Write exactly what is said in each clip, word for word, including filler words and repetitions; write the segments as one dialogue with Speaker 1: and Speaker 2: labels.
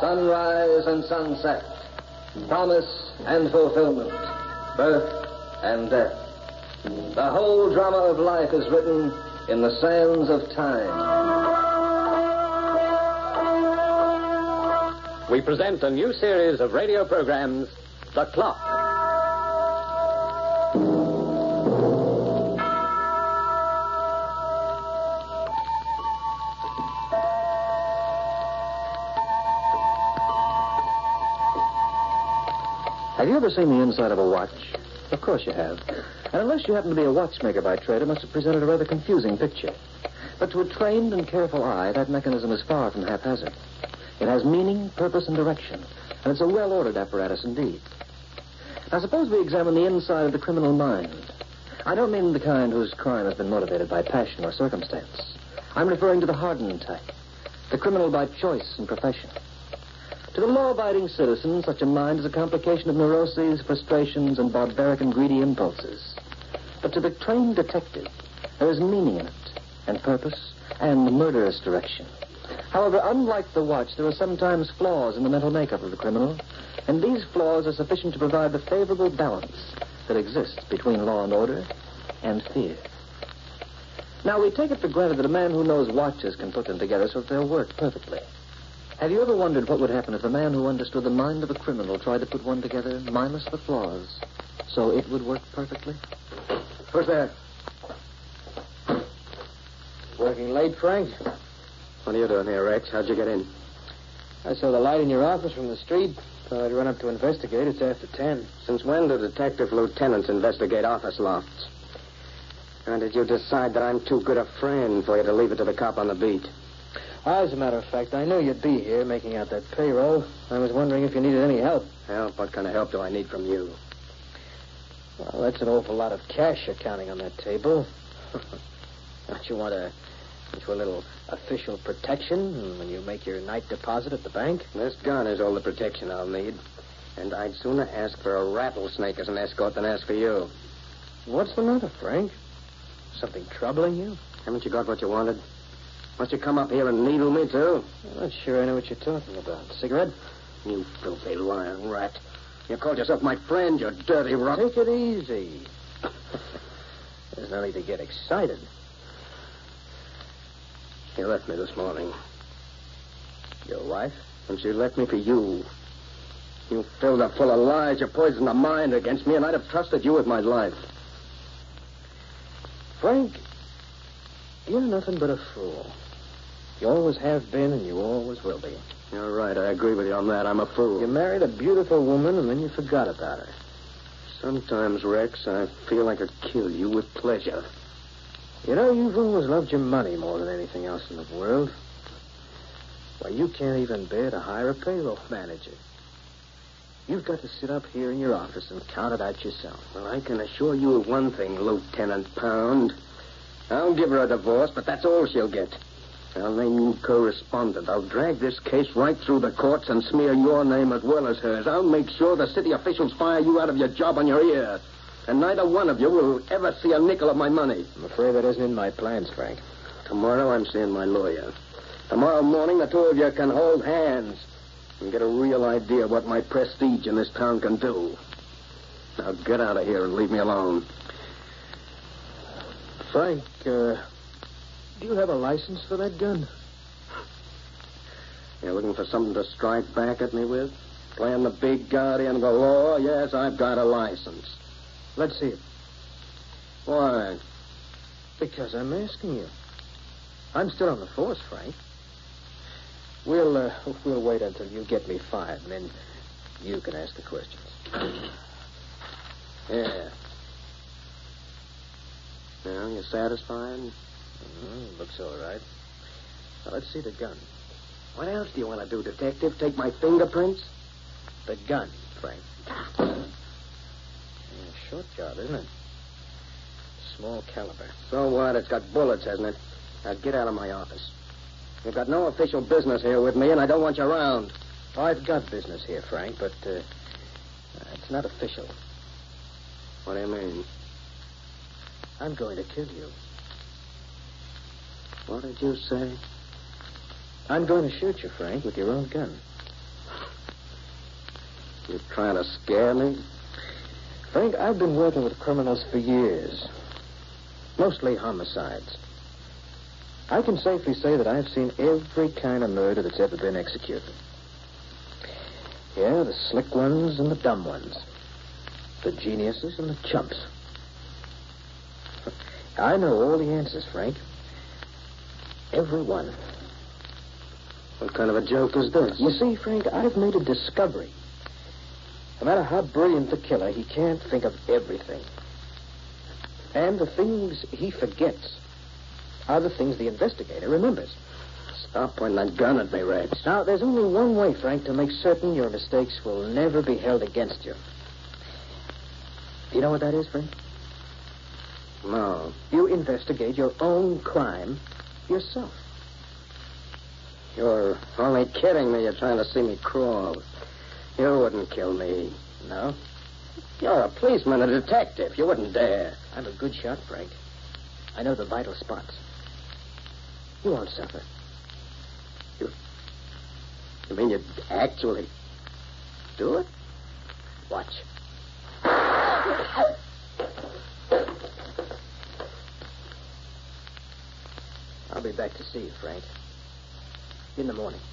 Speaker 1: sunrise and sunset, promise and fulfillment, birth and death. The whole drama of life is written in the sands of time.
Speaker 2: We present a new series of radio programs, The Clock.
Speaker 3: Have you ever seen the inside of a watch? Of course you have. And unless you happen to be a watchmaker by trade, it must have presented a rather confusing picture. But to a trained and careful eye, that mechanism is far from haphazard. It has meaning, purpose, and direction, and it's a well-ordered apparatus indeed. Now, suppose we examine the inside of the criminal mind. I don't mean the kind whose crime has been motivated by passion or circumstance. I'm referring to the hardened type, the criminal by choice and profession. To the law-abiding citizen, such a mind is a complication of neuroses, frustrations, and barbaric and greedy impulses. But to the trained detective, there is meaning in it, and purpose, and murderous direction. However, unlike the watch, there are sometimes flaws in the mental makeup of the criminal, and these flaws are sufficient to provide the favorable balance that exists between law and order and fear. Now, we take it for granted that a man who knows watches can put them together so that they'll work perfectly. Have you ever wondered what would happen if a man who understood the mind of a criminal tried to put one together, minus the flaws, so it would work perfectly?
Speaker 4: Who's there? Working late, Frank?
Speaker 5: What are you doing here, Rex? How'd you get in?
Speaker 4: I saw the light in your office from the street. Thought I'd run up to investigate. It's after ten.
Speaker 5: Since when do detective lieutenants investigate office lofts? And did you decide that I'm too good a friend for you to leave it to the cop on the beat?
Speaker 4: As a matter of fact, I knew you'd be here making out that payroll. I was wondering if you needed any help.
Speaker 5: Help? What kind of help do I need from you?
Speaker 4: Well, that's an awful lot of cash you're counting on that table. Don't you want a, want you a little official protection when you make your night deposit at the bank?
Speaker 5: This gun is all the protection I'll need. And I'd sooner ask for a rattlesnake as an escort than ask for you.
Speaker 4: What's the matter, Frank? Something troubling you?
Speaker 5: Haven't you got what you wanted? Must you come up here and needle me, too?
Speaker 4: I'm not sure I know what you're talking about. Cigarette?
Speaker 5: You filthy lying rat. You called yourself my friend, you dirty rock.
Speaker 4: Take it easy. There's no need to get excited.
Speaker 5: She left me this morning.
Speaker 4: Your wife?
Speaker 5: And she left me for you. You filled her full of lies. You poisoned her mind against me, and I'd have trusted you with my life.
Speaker 4: Frank, you're nothing but a fool. You always have been, and you always will be.
Speaker 5: You're right. I agree with you on that. I'm a fool.
Speaker 4: You married a beautiful woman, and then you forgot about her.
Speaker 5: Sometimes, Rex, I feel I could kill you with pleasure.
Speaker 4: You know, you've always loved your money more than anything else in the world. Why, you can't even bear to hire a payroll manager. You've got to sit up here in your office and count it out yourself.
Speaker 5: Well, I can assure you of one thing, Lieutenant Pound. I'll give her a divorce, but that's all she'll get. I'll name you co-respondent. I'll drag this case right through the courts and smear your name as well as hers. I'll make sure the city officials fire you out of your job on your ear. And neither one of you will ever see a nickel of my money.
Speaker 4: I'm afraid that isn't in my plans, Frank.
Speaker 5: Tomorrow I'm seeing my lawyer. Tomorrow morning the two of you can hold hands and get a real idea of what my prestige in this town can do. Now get out of here and leave me alone.
Speaker 4: Frank, uh, do you have a license for that gun?
Speaker 5: You're looking for something to strike back at me with? Playing the big guardian of the law? Yes, I've got a license.
Speaker 4: Let's see it.
Speaker 5: Why?
Speaker 4: Because I'm asking you. I'm still on the force, Frank. We'll, uh, we'll wait until you get me fired, and then you can ask the questions.
Speaker 5: Yeah. Now, you satisfied?
Speaker 4: Mm-hmm. Looks all right. Now, let's see the gun.
Speaker 5: What else do you want to do, Detective? Take my fingerprints?
Speaker 4: The gun, Frank. Yeah, short job, isn't it? Small caliber.
Speaker 5: So what? It's got bullets, hasn't it? Now, get out of my office. You've got no official business here with me, and I don't want you around.
Speaker 4: I've got business here, Frank, but uh, it's not official.
Speaker 5: What do you mean?
Speaker 4: I'm going to kill you.
Speaker 5: What did you say?
Speaker 4: I'm going to shoot you, Frank, with your own gun.
Speaker 5: You trying to scare me?
Speaker 4: Frank, I've been working with criminals for years. Mostly homicides. I can safely say that I've seen every kind of murder that's ever been executed. Yeah, the slick ones and the dumb ones. The geniuses and the chumps. I know all the answers, Frank. Every one.
Speaker 5: What kind of a joke is this?
Speaker 4: You see, Frank, I've made a discovery. No matter how brilliant the killer, he can't think of everything. And the things he forgets are the things the investigator remembers.
Speaker 5: Stop pointing that gun at me, Rex.
Speaker 4: Now, there's only one way, Frank, to make certain your mistakes will never be held against you. Do you know what that is, Frank?
Speaker 5: No.
Speaker 4: You investigate your own crime yourself.
Speaker 5: You're only kidding me. You're trying to see me crawl. You wouldn't kill me.
Speaker 4: No?
Speaker 5: You're a policeman, a detective. You wouldn't dare.
Speaker 4: I'm a good shot, Frank. I know the vital spots. You won't suffer.
Speaker 5: You... You mean you'd actually do it?
Speaker 4: Watch. I'll be back to see you, Frank. In the morning.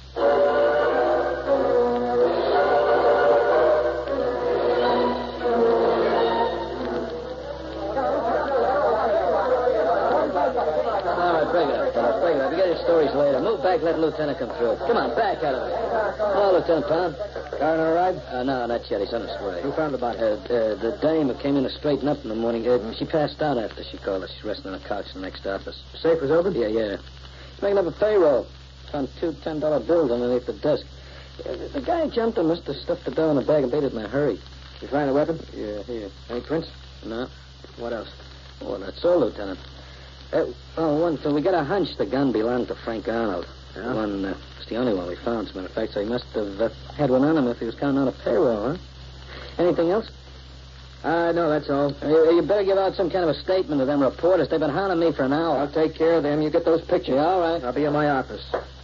Speaker 1: Bring it up, fellas. Bring it up. You get your stories later. Move back, let the lieutenant come through. Come on, back out of it. Hello, Lieutenant Tom.
Speaker 4: Got all right?
Speaker 1: Uh, no, not yet. He's on his way.
Speaker 4: Who found the body?
Speaker 1: Uh, uh, the dame who came in to straighten up in the morning, uh, she passed out after she called us. She's resting on a couch in the next office.
Speaker 4: Safe was open?
Speaker 1: Yeah, yeah. He's making up a payroll. Found two ten-dollar bills underneath the desk. Uh, the, the guy jumped and must have stuffed the dough in a bag and paid it in a hurry.
Speaker 4: You find a weapon?
Speaker 1: Yeah, here.
Speaker 4: Any prints?
Speaker 1: No.
Speaker 4: What else?
Speaker 1: Well, that's all, Lieutenant. Uh, oh, one thing. We got a hunch the gun belonged to Frank Arnold.
Speaker 4: Yeah?
Speaker 1: One, uh, it's the only one we found, as a matter of fact, so he must have uh, had one on him if he was counting on a payroll, huh? Anything else?
Speaker 4: Uh, no, that's all.
Speaker 1: Uh, you, you better give out some kind of a statement to them reporters. They've been hounding me for an hour.
Speaker 4: I'll take care of them. You get those pictures.
Speaker 1: Yeah, all right.
Speaker 4: I'll be in my office.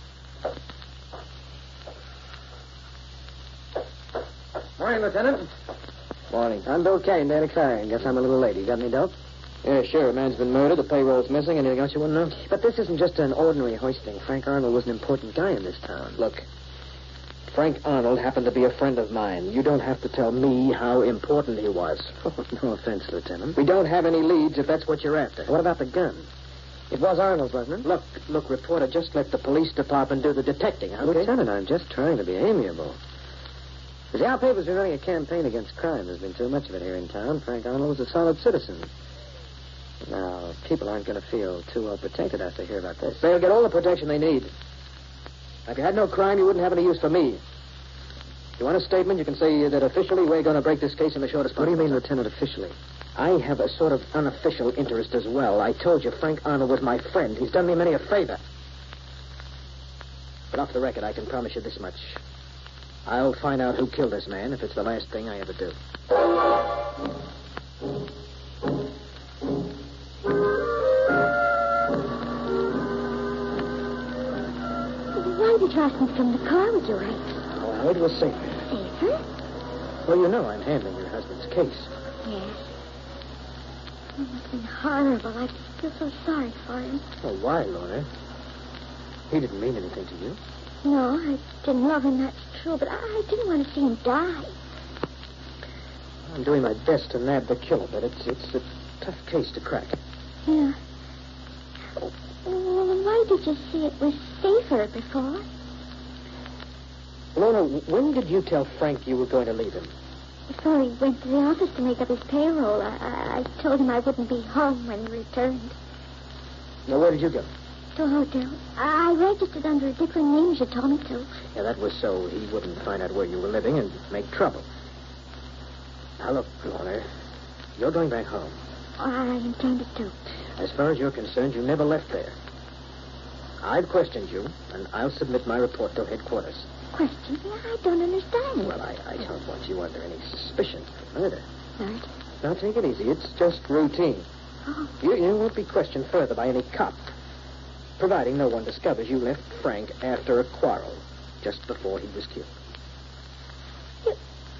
Speaker 4: Morning, Lieutenant.
Speaker 5: Morning. I'm Bill Kane, Daily Clarion. Guess I'm a little late. You got any dope?
Speaker 4: Yeah, sure. A man's been murdered. The payroll's missing. Anything else you want to know?
Speaker 5: But this isn't just an ordinary hoisting. Frank Arnold was an important guy in this town.
Speaker 4: Look, Frank Arnold happened to be a friend of mine. You don't have to tell me how important he was.
Speaker 5: Oh, no offense, Lieutenant.
Speaker 4: We don't have any leads if that's what you're after.
Speaker 5: What about the gun? It was Arnold's, wasn't it?
Speaker 4: Look, look, reporter, just let the police department do the detecting, okay?
Speaker 5: Lieutenant, I'm just trying to be amiable. You see, our paper's been running a campaign against crime. There's been too much of it here in town. Frank Arnold was a solid citizen. Now, people aren't going to feel too well protected after they hear about this.
Speaker 4: They'll get all the protection they need. If you had no crime, you wouldn't have any use for me. If you want a statement, you can say that officially we're going to break this case in the shortest
Speaker 5: What do
Speaker 4: possible
Speaker 5: you mean,
Speaker 4: time.
Speaker 5: Lieutenant, officially?
Speaker 4: I have a sort of unofficial interest as well. I told you Frank Arnold was my friend. He's done me many a favor. But off the record, I can promise you this much. I'll find out who killed this man if it's the last thing I ever do.
Speaker 6: Why did you ask me to come in the car with you, Rex?
Speaker 4: Oh, it was safer.
Speaker 6: Safer?
Speaker 4: Well, you know I'm handling your husband's case.
Speaker 6: Yes. It must have been horrible. I feel so sorry for him.
Speaker 4: Oh, why, Lorna? He didn't mean anything to you.
Speaker 6: No, I didn't love him, that's true, but I, I didn't want to see him die.
Speaker 4: I'm doing my best to nab the killer, but it's it's a tough case to crack.
Speaker 6: Yeah. Well, why did you say it was safer before?
Speaker 4: Lorna, when did you tell Frank you were going to leave him?
Speaker 6: Before he went to the office to make up his payroll, I, I, I told him I wouldn't be home when he returned.
Speaker 4: Now, where did you go?
Speaker 6: To a hotel. I, I registered under a different name as you told me to.
Speaker 4: Yeah, that was so he wouldn't find out where you were living and make trouble. Now, look, Lorna, you're going back home.
Speaker 6: I intended to.
Speaker 4: As far as you're concerned, you never left there. I've questioned you, and I'll submit my report to headquarters.
Speaker 6: Question? I don't understand.
Speaker 4: Well, I, I don't want you under any suspicion for murder.
Speaker 6: Murder?
Speaker 4: Now, take it easy. It's just routine.
Speaker 6: Oh.
Speaker 4: You, you won't be questioned further by any cop, providing no one discovers you left Frank after a quarrel, just before he was killed.
Speaker 6: You,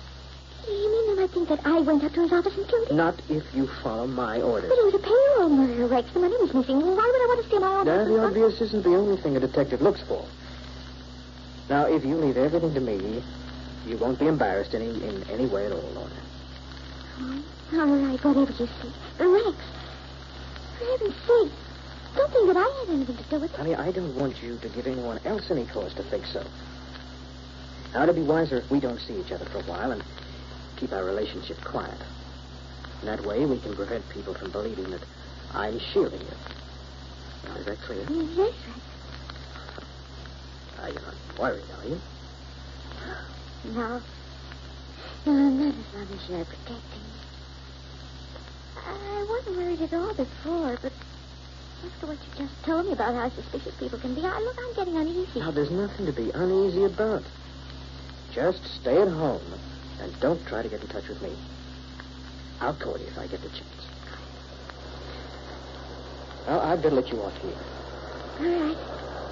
Speaker 6: might think that I went up to his office and killed him.
Speaker 4: Not if you follow my orders.
Speaker 6: But it was a payroll murder, Rex. The money was missing. Why would I want to steal my
Speaker 4: Now,
Speaker 6: office?
Speaker 4: the obvious isn't the only thing a detective looks for. Now, if you leave everything to me, you won't be embarrassed any in any way at all, Lorna.
Speaker 6: Oh, all right, whatever you say. But Rex, for heaven's sake, don't think that I had anything to do with it.
Speaker 4: Honey, I don't want you to give anyone else any cause to think so. Now, it'd be wiser if we don't see each other for a while and keep our relationship quiet. And that way, we can prevent people from believing that I'm shielding you. Now, is that clear?
Speaker 6: Yes, Rex.
Speaker 4: Now, you're not worried, are you?
Speaker 6: No. No, I'm not as long as you're protecting me. I wasn't worried at all before, but after what you just told me about how suspicious people can be, I look, I'm getting uneasy.
Speaker 4: Now, there's nothing to be uneasy about. Just stay at home and don't try to get in touch with me. I'll call you if I get the chance. Well, I'd better let you off here.
Speaker 6: All right.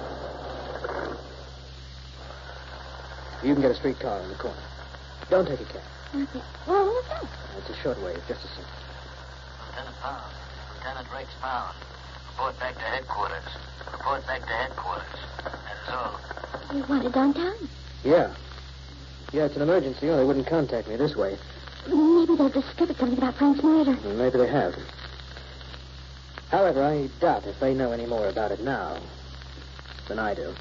Speaker 4: You can get a streetcar in the corner. Don't take a cab.
Speaker 6: Okay. Well, what's that?
Speaker 4: It's a short wave, just a second.
Speaker 7: Lieutenant Pound. Lieutenant Rex Pound. Report back to headquarters. Report back to headquarters. That is all.
Speaker 6: You wanted downtown?
Speaker 4: Yeah. Yeah, it's an emergency, or they wouldn't contact me this way.
Speaker 6: Maybe they've discovered something about Frank's murder.
Speaker 4: Well, maybe they have. However, I doubt if they know any more about it now than I do.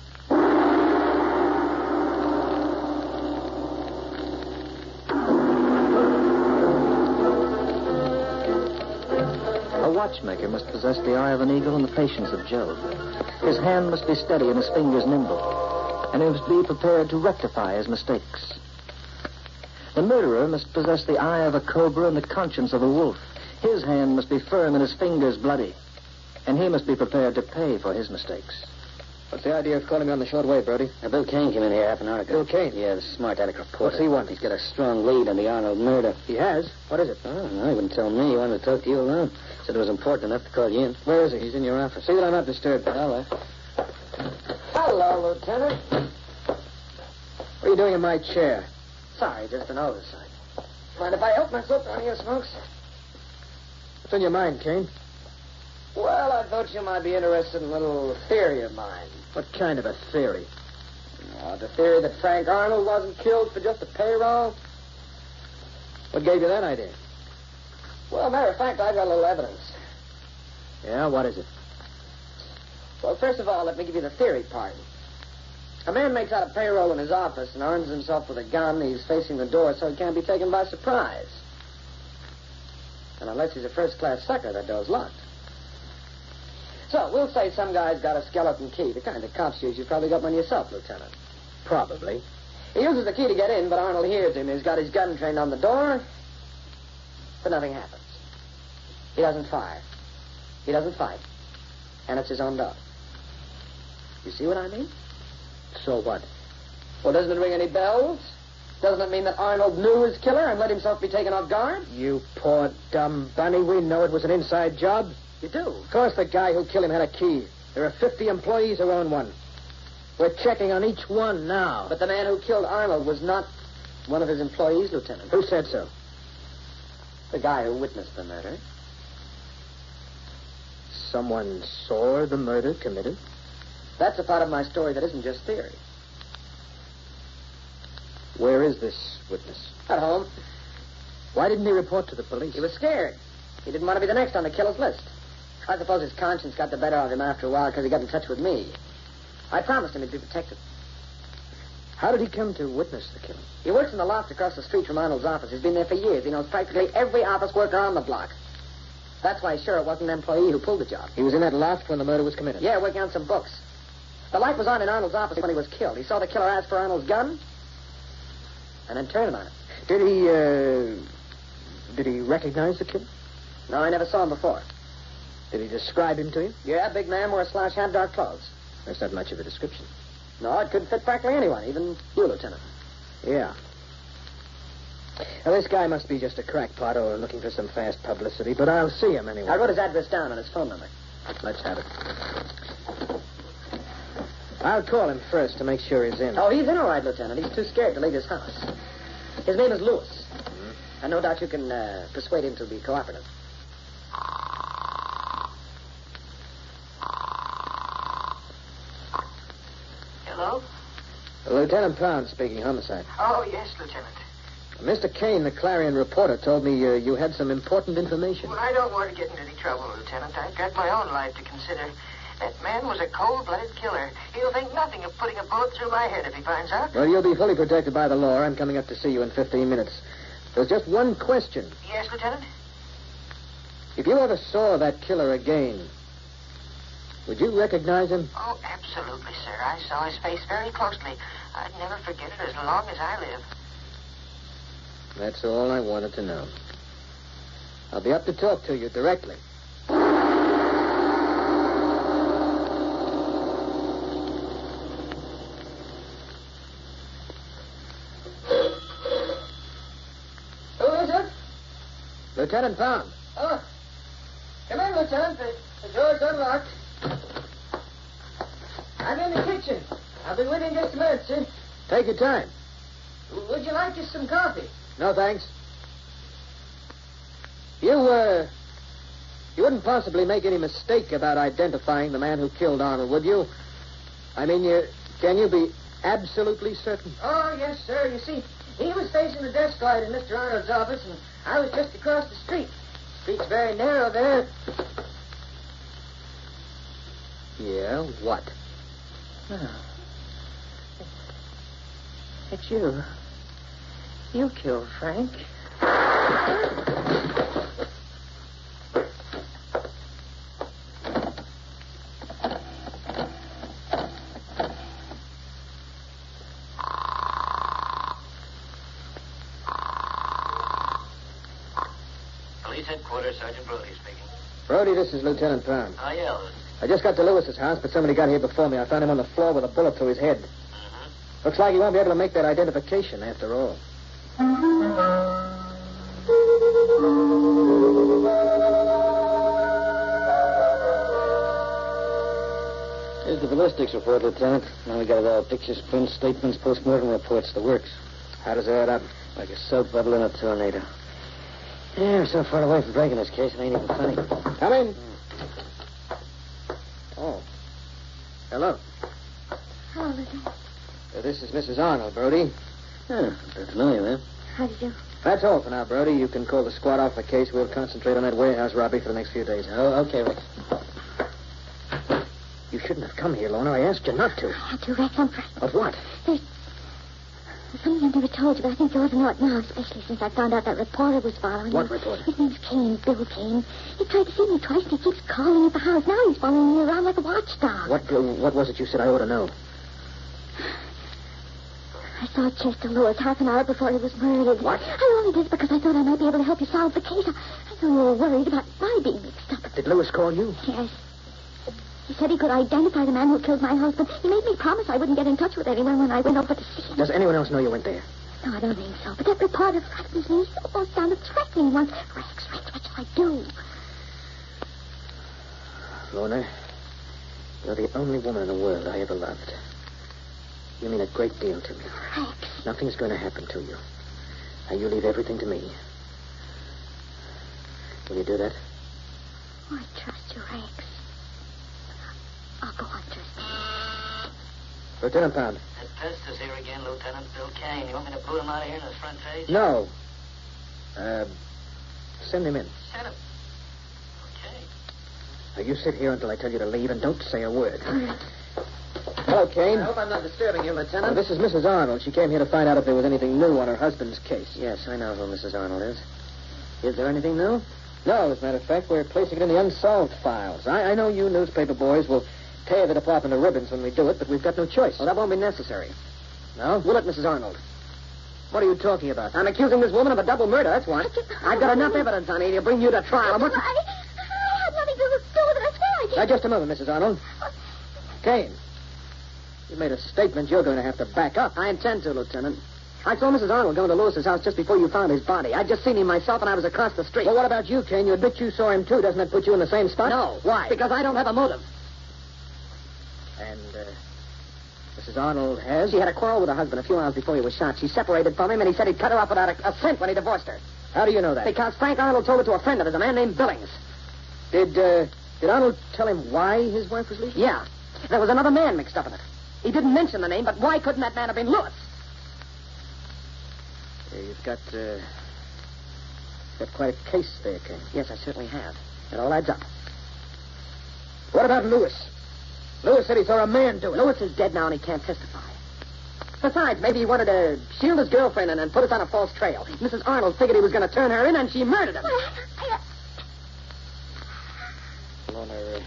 Speaker 3: A watchmaker must possess the eye of an eagle and the patience of Job. His hand must be steady and his fingers nimble, and he must be prepared to rectify his mistakes. The murderer must possess the eye of a cobra and the conscience of a wolf. His hand must be firm and his fingers bloody, and he must be prepared to pay for his mistakes.
Speaker 4: What's the idea of calling me on the short wave, Brody?
Speaker 5: Now, Bill Kane came in here half an hour ago.
Speaker 4: Bill Kane?
Speaker 5: Yeah, the smart attic reporter.
Speaker 4: What's he want?
Speaker 5: He's got a strong lead on the Arnold murder.
Speaker 4: He has? What is it?
Speaker 5: Oh, no, he wouldn't tell me. He wanted to talk to you alone. Said it was important enough to call you in.
Speaker 4: Where is he?
Speaker 5: He's in your office.
Speaker 4: See that I'm not disturbed.
Speaker 5: All right.
Speaker 4: Hello, Lieutenant. What are you doing in my chair?
Speaker 5: Sorry, just an oversight. Mind if I help myself to one of your smokes?
Speaker 4: What's on your mind, Kane?
Speaker 5: Well, I thought you might be interested in a little theory of mine.
Speaker 4: What kind of a theory?
Speaker 5: Uh, the theory that Frank Arnold wasn't killed for just a payroll.
Speaker 4: What gave you that idea?
Speaker 5: Well, matter of fact, I've got a little evidence.
Speaker 4: Yeah, what is it?
Speaker 5: Well, first of all, let me give you the theory part. A man makes out a payroll in his office and arms himself with a gun. He's facing the door so he can't be taken by surprise. And unless he's a first-class sucker, that door's locked. So, we'll say some guy's got a skeleton key. The kind that cops use. You've probably got one yourself, Lieutenant.
Speaker 4: Probably.
Speaker 5: He uses the key to get in, but Arnold hears him. He's got his gun trained on the door, but nothing happens. He doesn't fire. He doesn't fight. And it's his own dog. You see what I mean?
Speaker 4: So what?
Speaker 5: Well, doesn't it ring any bells? Doesn't it mean that Arnold knew his killer and let himself be taken off guard?
Speaker 4: You poor dumb bunny. We know it was an inside job.
Speaker 5: You do?
Speaker 4: Of course the guy who killed him had a key. There are fifty employees who own one. We're checking on each one now.
Speaker 5: But the man who killed Arnold was not one of his employees, Lieutenant.
Speaker 4: Who said so?
Speaker 5: The guy who witnessed the murder.
Speaker 4: Someone saw the murder committed?
Speaker 5: That's a part of my story that isn't just theory.
Speaker 4: Where is this witness?
Speaker 5: At home.
Speaker 4: Why didn't he report to the police?
Speaker 5: He was scared. He didn't want to be the next on the killer's list. I suppose his conscience got the better of him after a while because he got in touch with me. I promised him he'd be protected.
Speaker 4: How did he come to witness the killing?
Speaker 5: He works in the loft across the street from Arnold's office. He's been there for years. He knows practically every office worker on the block. That's why he's sure it wasn't an employee who pulled the job.
Speaker 4: He was in that loft when the murder was committed?
Speaker 5: Yeah, working on some books. The light was on in Arnold's office when he was killed. He saw the killer ask for Arnold's gun and then turned on it.
Speaker 4: Did he, uh... Did he recognize the killer?
Speaker 5: No, I never saw him before.
Speaker 4: Did he describe him to you?
Speaker 5: Yeah, big man, wore a slouch hat, dark clothes.
Speaker 4: That's not much of a description.
Speaker 5: No, it could fit practically anyone, even you, Lieutenant.
Speaker 4: Yeah. Now, this guy must be just a crackpot or looking for some fast publicity, but I'll see him anyway.
Speaker 5: I wrote his address down and his phone number.
Speaker 4: Let's have it. I'll call him first to make sure he's in.
Speaker 5: Oh, he's in all right, Lieutenant. He's too scared to leave his house. His name is Lewis.
Speaker 4: Mm-hmm.
Speaker 8: And no doubt you can uh, persuade him to be cooperative.
Speaker 7: Hello?
Speaker 4: Lieutenant Pound speaking, homicide.
Speaker 7: Oh, yes, Lieutenant.
Speaker 4: Mister Kane, the Clarion reporter, told me uh, you had some important information.
Speaker 7: Well, I don't want to get into any trouble, Lieutenant. I've got my own life to consider. That man was a cold-blooded killer. He'll think nothing of putting a bullet through my head if he finds out.
Speaker 4: Well, you'll be fully protected by the law. I'm coming up to see you in fifteen minutes. There's just one question.
Speaker 7: Yes, Lieutenant?
Speaker 4: If you ever saw that killer again, would you recognize him?
Speaker 7: Oh, absolutely, sir. I saw his face very closely. I'd never forget it as long as I live.
Speaker 4: That's all I wanted to know. I'll be up to talk to you directly.
Speaker 8: Who is it?
Speaker 4: Lieutenant Pound.
Speaker 8: Oh. Come in, Lieutenant. The, the door's unlocked. I'm in the kitchen. I'll be with you in just a minute, sir.
Speaker 4: Take your time.
Speaker 8: Would you like just some coffee?
Speaker 4: No, thanks. You, uh... You wouldn't possibly make any mistake about identifying the man who killed Arnold, would you? I mean, you, can you be absolutely certain?
Speaker 8: Oh, yes, sir. You see, he was facing the desk light in Mister Arnold's office, and I was just across the street. The street's very narrow there.
Speaker 4: Yeah, what?
Speaker 8: Oh. It's you. You killed Frank.
Speaker 7: Police headquarters, Sergeant Brody speaking.
Speaker 4: Brody, this is Lieutenant Pound.
Speaker 7: I yelled.
Speaker 4: I just got to Lewis's house, but somebody got here before me. I found him on the floor with a bullet through his head.
Speaker 7: Mm-hmm.
Speaker 4: Looks like he won't be able to make that identification after all.
Speaker 5: Here's the ballistics report, Lieutenant. Now we got it all. Pictures, prints, statements, post-mortem reports, the works.
Speaker 4: How does it add up?
Speaker 5: Like a soap bubble in a tornado. Yeah, we're so far away from breaking this case, it ain't even funny.
Speaker 4: Come in. Oh. Hello.
Speaker 6: Hello, Lieutenant.
Speaker 4: Uh, this is Missus Arnold, Brody.
Speaker 5: Yeah, bit familiar, man.
Speaker 6: How do you do?
Speaker 4: That's all for now, Brody. You can call the squad off the case. We'll concentrate on that warehouse robbery for the next few days.
Speaker 5: Oh, okay, Rick.
Speaker 4: You shouldn't have come here, Lorna. I asked you not to.
Speaker 6: I had to, Rex. I'm fr-
Speaker 4: Of what?
Speaker 6: There's... There's something I never told you, but I think you ought to know it now, especially since I found out that reporter was following
Speaker 4: What
Speaker 6: me.
Speaker 4: reporter?
Speaker 6: His name's Kane, Bill Kane. He tried to see me twice, and he keeps calling at the house. Now he's following me around like a watchdog.
Speaker 4: What uh, What was it you said I ought to know?
Speaker 6: I saw Chester Lewis half an hour before he was murdered.
Speaker 4: What?
Speaker 6: I only did it because I thought I might be able to help you solve the case. I, I know you were worried about my being mixed up.
Speaker 4: Did Lewis call you?
Speaker 6: Yes. He said he could identify the man who killed my husband. He made me promise I wouldn't get in touch with anyone when I went over to see him.
Speaker 4: Does anyone else know you went there?
Speaker 6: No, I don't think so. But that reporter frightens me. He almost sounded threatening once. Rex, Rex, what shall I do?
Speaker 4: Lorna, you're the only woman in the world I ever loved. You mean a great deal to me.
Speaker 6: Rex.
Speaker 4: Nothing's going to happen to you. Now, you leave everything to me. Will you do that?
Speaker 6: Oh, I trust you, Rex. I'll go on trusting.
Speaker 4: Lieutenant Pound.
Speaker 7: That pest is here again, Lieutenant Bill Kane. You want me to boot him out of here in his front face?
Speaker 4: No. Uh, send him in.
Speaker 7: Send him. Okay.
Speaker 4: Now, you sit here until I tell you to leave, and don't say a word.
Speaker 6: All right.
Speaker 4: Hello, Kane.
Speaker 8: I hope I'm not disturbing you,
Speaker 4: Well,
Speaker 8: Lieutenant.
Speaker 4: this is Missus Arnold. She came here to find out if there was anything new on her husband's case.
Speaker 5: Yes, I know who Missus Arnold is. Is there anything new?
Speaker 4: No, as a matter of fact, we're placing it in the unsolved files. I, I know you newspaper boys will tear the department to ribbons when we do it, but we've got no choice.
Speaker 8: Well, that won't be necessary.
Speaker 4: No?
Speaker 8: Will it, Missus Arnold?
Speaker 4: What are you talking about?
Speaker 8: I'm accusing this woman of a double murder, that's what. I've got enough evidence on you to bring you to trial.
Speaker 6: I,
Speaker 8: What...
Speaker 6: I had nothing to do with it. I swear I did.
Speaker 4: Now, just a moment, Missus Arnold. Kane, you made a statement you're going to have to back up.
Speaker 8: I intend to, Lieutenant. I saw Missus Arnold going to Lewis's house just before you found his body. I'd just seen him myself, and I was across the street.
Speaker 4: Well, what about you, Kane? You admit you saw him, too. Doesn't that put you in the same spot?
Speaker 8: No.
Speaker 4: Why?
Speaker 8: Because I don't have a motive.
Speaker 4: And, uh, Missus Arnold has?
Speaker 8: She had a quarrel with her husband a few hours before he was shot. She separated from him, and he said he'd cut her off without a, a cent when he divorced her.
Speaker 4: How do you know that?
Speaker 9: Because Frank Arnold told it to a friend of his, a man named Billings.
Speaker 4: Did, uh, did Arnold tell him why his wife was leaving?
Speaker 9: Yeah. There was another man mixed up in it. He didn't mention the name, but why couldn't that man have been Lewis?
Speaker 4: Yeah, you've got, uh, got quite a case there, Ken.
Speaker 9: Yes, I certainly have. It all adds up.
Speaker 4: What about Lewis? Lewis said he saw a man do it.
Speaker 9: Lewis is dead now and he can't testify. Besides, maybe he wanted to shield his girlfriend and, and put us on a false trail. Missus Arnold figured he was going to turn her in, and she murdered him.
Speaker 4: Lorna, uh,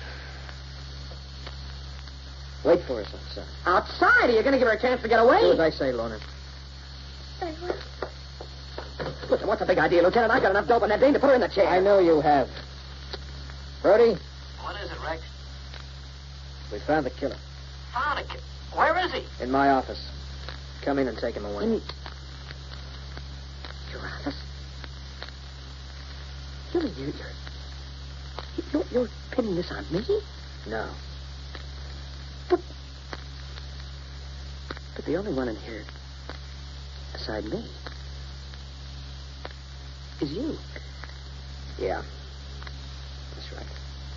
Speaker 4: wait for us outside.
Speaker 9: Outside? Are you going to give her a chance to get away?
Speaker 4: Do as I say, Lorna.
Speaker 6: Very well.
Speaker 9: Listen, what's the big idea, Lieutenant? I got enough dope in that dame to put her in the chair.
Speaker 4: I know you have. Brody,
Speaker 7: What is it, Rex?
Speaker 4: we found the killer.
Speaker 7: Found a kid. Where is he?
Speaker 4: In my office. Come in and take him away.
Speaker 9: In your office? You mean you, you're, you're, you're pinning this on me?
Speaker 4: No.
Speaker 9: But, but the only one in here beside me is you.
Speaker 4: Yeah. That's right.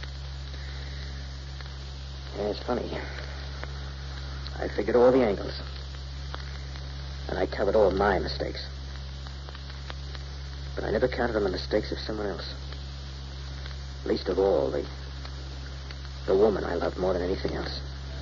Speaker 4: Yeah, it's funny. I figured all the angles. And I covered all my mistakes. But I never counted on the mistakes of someone else. Least of all, the, the woman I loved more than anything else.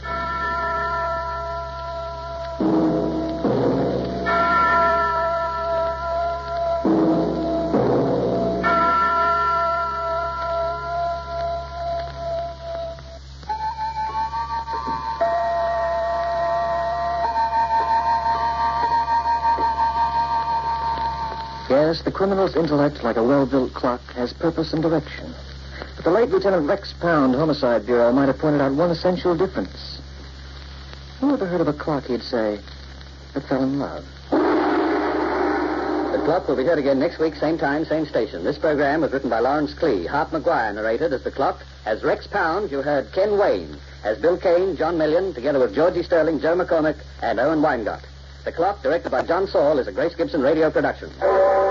Speaker 3: Yes, the criminal's intellect, like a well-built clock, has purpose and direction. But the late Lieutenant Rex Pound, Homicide Bureau, might have pointed out one essential difference. Who ever heard of a clock, he'd say, that fell in love?
Speaker 2: The Clock will be heard again next week, same time, same station. This program was written by Lawrence Clee. Hart McGuire narrated as The Clock. As Rex Pound, you heard Ken Wayne. As Bill Kane, John Million, together with Georgie Sterling, Joe McCormick, and Owen Weingart. The Clock, directed by John Saul, is a Grace Gibson radio production.